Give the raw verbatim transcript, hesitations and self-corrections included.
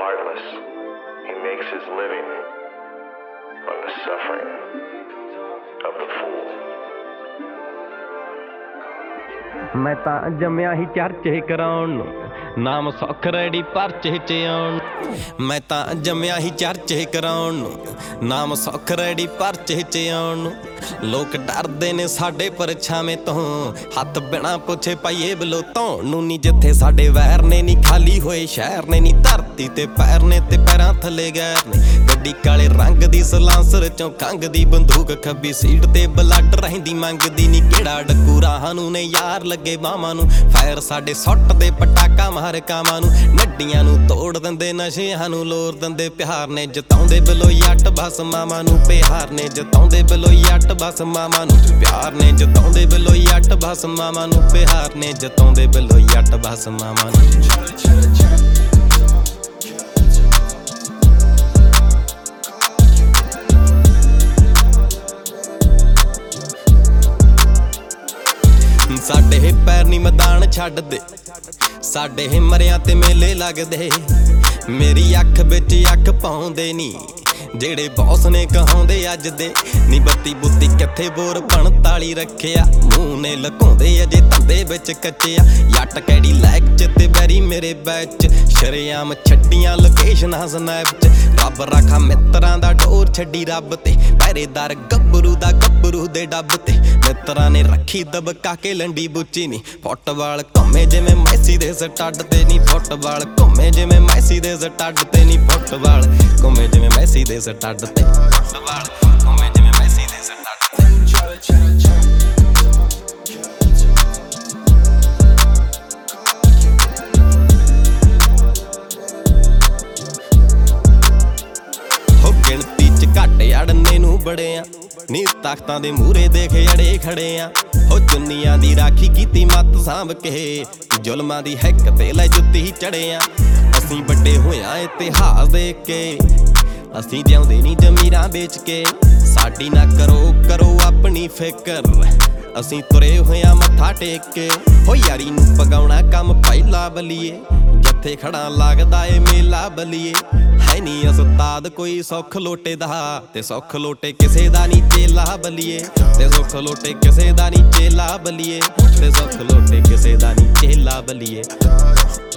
heartless. He makes his living on the suffering of the fool. मैं तां जम्मिया ही चर्चे कराउण नूं, नाम सौख रैडी परचे च आउण। मैं तां जम्मिया ही चर्चे कराउण नूं, नाम सौख रैडी परचे च आउण। लोक डरदे ने साडे परछावें तों, हत्थ बिना पुछे पाइए बलोतों नूं नी। जिथे साडे वैर ने नी खाली होए शहर ने नी, धरती ते पैर ने ते पैरां थले गैर ने। गड्डी काले रंग दी सलांसर चों कंघ दी बंदूक, खब्बी सीट ते ब्लड रहिंदी मंगदी नी। केड़ा डक्कू राहां नूं ने यार लगे बावां नूं, फैर साडे सुੱਟ दे पटाका मार कावां नूं। नड्डियां नूं तोड़ दिंदे नशिਆਂ नूं लोर दिंदे प्यार ने। जताउंदे बलोई अट बस मावां नूं प्यार ने। जताउंदे बलोई अट बस मावां नूं प्यार ने। जताउंदे बलोई अट बस मावां नूं प्यार ने। जताउंदे बलोई अट बस मावां नूं। साडे पैर नी मैदान छड्डदे, साडे मरियां ते मेले लगदे। मेरी अख बिच अख पाउंदे नी, जेड़े बॉस ने कहाउंदे अज दे नी। बत्ती बुत्ती किथे बोर पंताली रखिया, मूंह ने लकाउंदे अजे धंधे बिच कच्चिया। जट कैडी लैक च ते बैरी मेरे बैच, शरेआम छड्डियां लोकेशनां स्नैप च। रब रखा मित्रां दा डोर छड्डी रब ते, पहरेदार गब्बरू दा गब्बरू दे डब ते। मित्रां ने रखी दबका के लंडी बुच्ची नी, फुटबाल घुमे जिवें मैसी दे स्टड ते नी। फुटबाल घुमे जिवें मैसी दे स्टड ते नी। फुटबाल घुमे जिवें मैसी दे स्टड ते। फुटबाल घुमे जिवें मैसी दे स्टड ते। हो गिणती च घट अड़ने नूं बड़े आ नी, तख्तां दे मूहरे देख अड़े खड़े आ। हो चुन्नियां दी राखी कीती मत सांभ के, जुल्मां दी हिक ते लै जुत्ती चढ़े आ। असीं बड्डे होया इतिहास देख के, असीं जिउंदे नी जमीरां बेच के। साडी ना करो करो अपनी फिकर, असीं तुरे होया मत्था टेक के। हो यारी नूं पगाउणा कम पहिला बलीए, जत्थे खड़ा लगदा ए मेला बलीए। है नी उस्ताद कोई सुख लोटे दा, ते सुख लोटे किसे दा नी चेला बलीए। ते सुख लोटे किसे दा नी चेला बलीए। ते सुख लोटे किसे दा नी चेला बलीए।